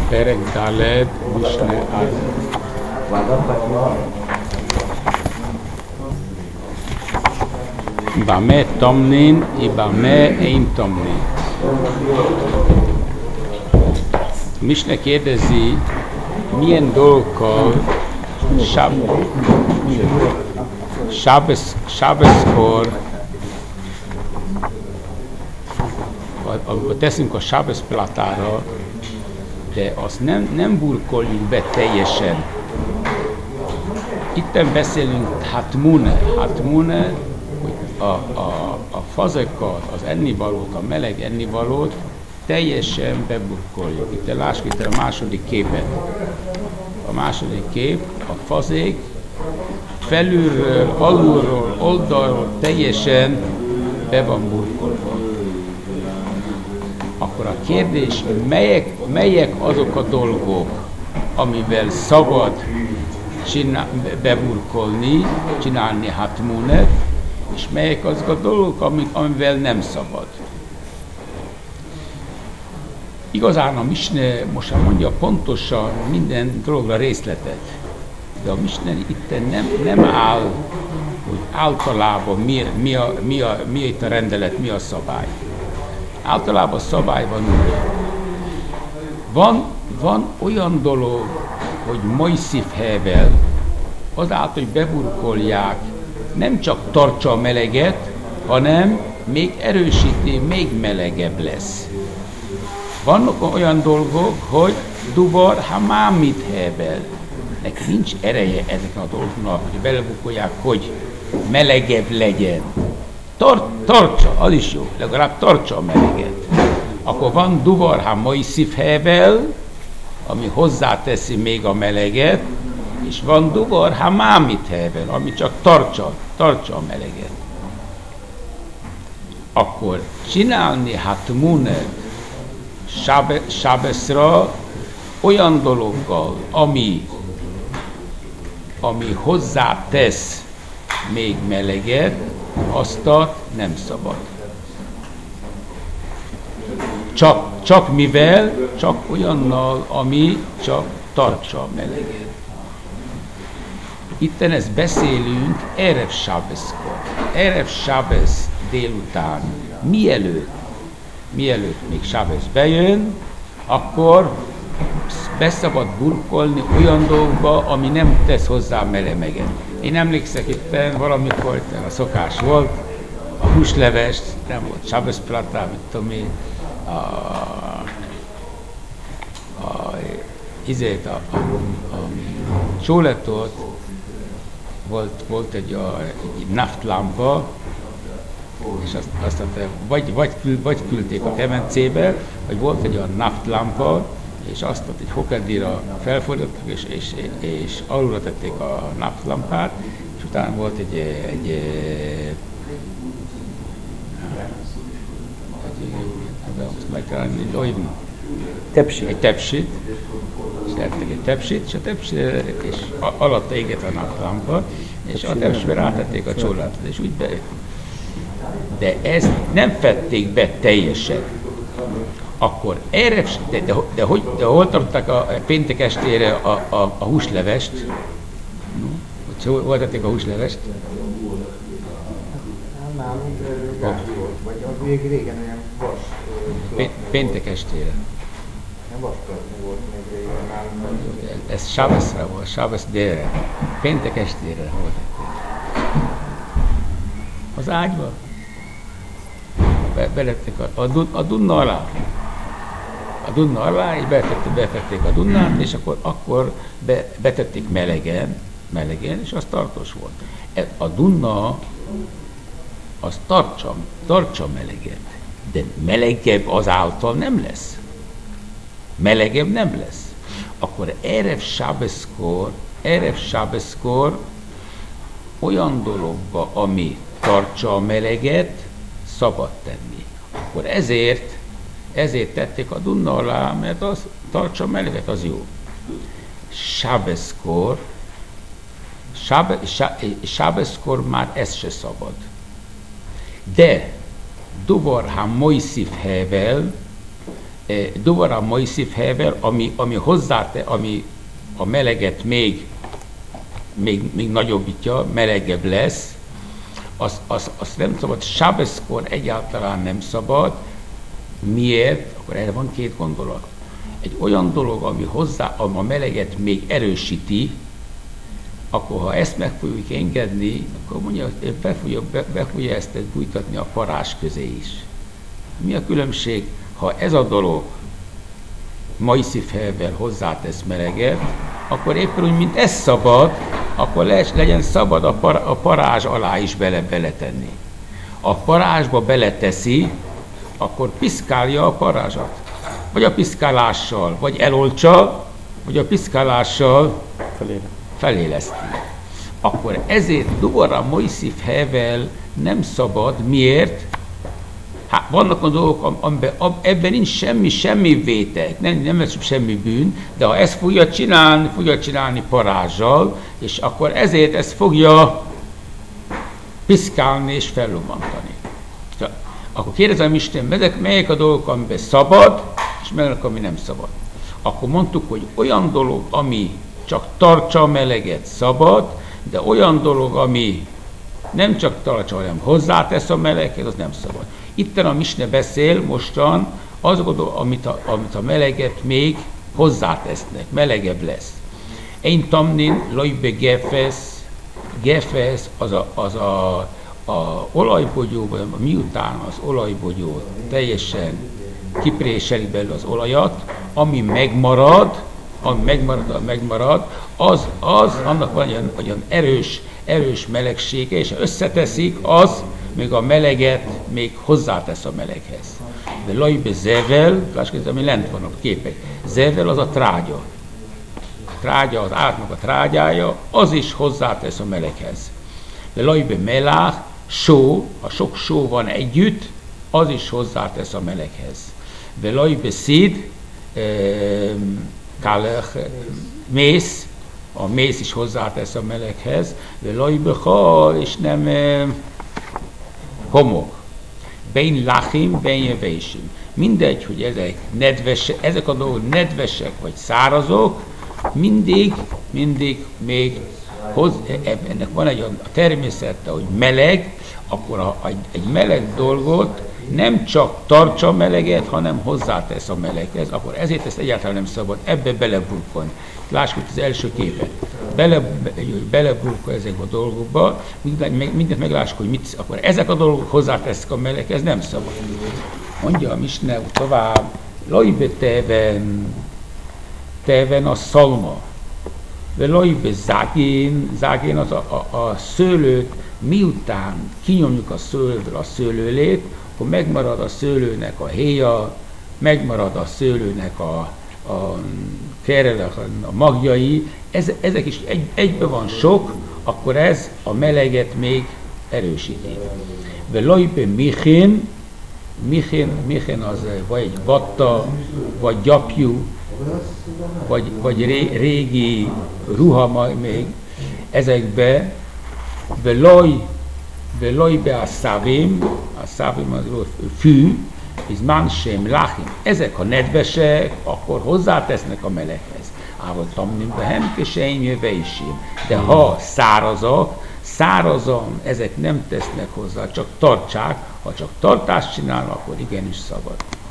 פרק ד' משנה א'. במה תומנין ובמה אין תומנין. משנה kérdezi, milyen dolgokkal Sábeszkor, amikor teszünk a sábeszplátára, de azt nem burkoljuk be teljesen. Itten beszélünk hatmune, hogy a fazekat, az ennivalót, a meleg ennivalót teljesen beburkoljuk. Itt lássuk itt a második képet. A második kép, a fazék felülről, alulról, oldalról teljesen be van burkolva. Akkor a kérdés, melyek azok a dolgok, amivel szabad beburkolni, csinálni hatmunet, és melyek azok a dolgok, amivel nem szabad. Igazán a misne most mondja pontosan minden dologra részletet, de a misne itt nem áll, hogy általában mi itt a rendelet, mi a szabály. Általában szabály van úgy. Van olyan dolog, hogy Mojszifhevel azáltal, hogy beburkolják, nem csak tartsa a meleget, hanem még erősíti, még melegebb lesz. Vannak olyan dolgok, hogy duvar hamámit hevel. Neki nincs ereje ezeknek a dolgoknak, hogy beleburkolják, hogy melegebb legyen. Tartsa, az is jó, legalább tartsa a meleget. Akkor van duvar hamámit, ami hozzáteszi még a meleget, és van duvar hamámit hevel, ami csak tartsa a meleget. Akkor csinálni hatmunet sábeszra olyan dologgal, ami hozzátesz még meleget, azt nem szabad. Csak olyannal, ami csak tartsa a meleget. Itten ezt beszélünk Erev Sábeszkor. Erev Sábesz délután, mielőtt még Sábesz bejön, akkor beszabad burkolni olyan dolgokba, ami nem tesz hozzá meleget. Én emlékszek, itten valamikor itten a szokás volt, a húslevest, nem volt sábeszplátá, mit tudom én, a csóletot, volt egy naftlámpa, és azt mondta, vagy küldték a kemencébe, vagy volt egy olyan naftlámpa, és azt ott egy hokedíra felfordítottak, és alulra tették a naftlámpát, és utána volt egy tepsit, és a tepsire, és alatta égett a naftlámpa, és a tepsibe rátették a csólátot, és úgy bejöttek. De ezt nem fették be teljesen. Akkor erre, de hol tartották a péntek estére a húslevest? Hol tették a húslevest? Vagy az még régen olyan vas. Péntek estére. Nem vastartni volt még régen nálunk. Ez sábeszre volt, sábesz délre. Péntek estére hol tették? Az ágyba? Belették a Dunna alá. A Dunna alá, és betették a Dunnát, és akkor betették melegen, és az tartós volt. A Dunna az tartsa meleget, de melegebb azáltal nem lesz. Melegebb nem lesz. Akkor Erev Sábeszkor olyan dologba, ami tartsa a meleget, szabad tenni. Akkor ezért tették a Dunna alá, mert az tartsa a meleget, az jó. Sábeszkor már ez se szabad. De duvar ha Mojszifhevel Dovara Moisif hevel, ami ami a meleget még nagyobbítja, melegebb lesz, azt nem szabad, sábeszkor egyáltalán nem szabad. Miért? Akkor erre van két gondolat. Egy olyan dolog, ami a meleget még erősíti, akkor ha ezt meg fogjuk engedni, akkor mondja, be fogja ezt bújtatni a parázs közé is. Mi a különbség, ha ez a dolog Moisif-helvel hozzátesz meleget, akkor éppen úgy, mint ez szabad, akkor legyen szabad a parázs alá is beletenni. A parázsba beleteszi, akkor piszkálja a parázsat. Vagy a piszkálással, vagy eloltsa, vagy a piszkálással feléleszti. Akkor ezért Dovara Moisif-helvel nem szabad. Miért? Hát vannak a dolgok, ebben nincs semmi vétek, nem lesz semmi bűn, de ha ezt fogja csinálni parázsal, és akkor ezért ezt fogja piszkálni és fellobbantani. Akkor kérdezem Isten, melyek a dolgok, amiben szabad, és melyek, ami nem szabad. Akkor mondtuk, hogy olyan dolog, ami csak tartsa a meleget, szabad, de olyan dolog, ami nem csak tartsa, hanem hozzátesz a meleghez, az nem szabad. Itten a Misne beszél mostan azok, amit a meleget még hozzátesznek, melegebb lesz. Én tamnin lojbe gefesz az a olajbogyóban, miután az olajbogyó teljesen kipréseli belőle az olajat, ami megmarad, az annak van olyan erős melegsége, és ha összeteszik, az még a meleget még hozzátesz a meleghez. De lajbe zevel, lásd, ami lent van a képek, zevel az a trágya. A trágya, az átnak a trágyája, az is hozzátesz a meleghez. De lajbe melach, só, ha sok só van együtt, az is hozzátesz a meleghez. De lajbe szid, mész, a mész is hozzátesz a meleghez, de lajbe ha, és nem homok. Bein lachim, bein jevésim. Mindegy, hogy ezek a dolgok nedvesek vagy szárazok, mindig még ennek van a természete, hogy meleg, akkor egy meleg dolgot nem csak tartsa a meleget, hanem hozzátesz a meleghez, akkor ezért ezt egyáltalán nem szabad ebbe beleburkolni. Lássuk az első képet. Beleburkol ezekbe a dolgokba, mindent meglássuk, hogy mit, akkor ezek a dolgok hozzáteszik a meleghez, nem szabad. Mondja a Misne tovább, lojbe teven a szalma, de lojbe zágén az a szőlőt, miután kinyomjuk a szőlőből a szőlőlét, akkor megmarad a szőlőnek a héja, megmarad a szőlőnek a magjai, ezek is egybe van sok, akkor ez a meleget még erősíti. De lojbe michin az vagy egy vatta, vagy gyapjú, vagy régi ruha még ezekbe, velojbe a szávim az fű, izmán sem lachim. Ezek a nedvesek, akkor hozzátesznek a meleghez. Ával tamnim behem keseim jöveisím. De ha szárazon, ezek nem tesznek hozzá, csak tartsák. Ha csak tartást csinálnak, akkor igenis szabad.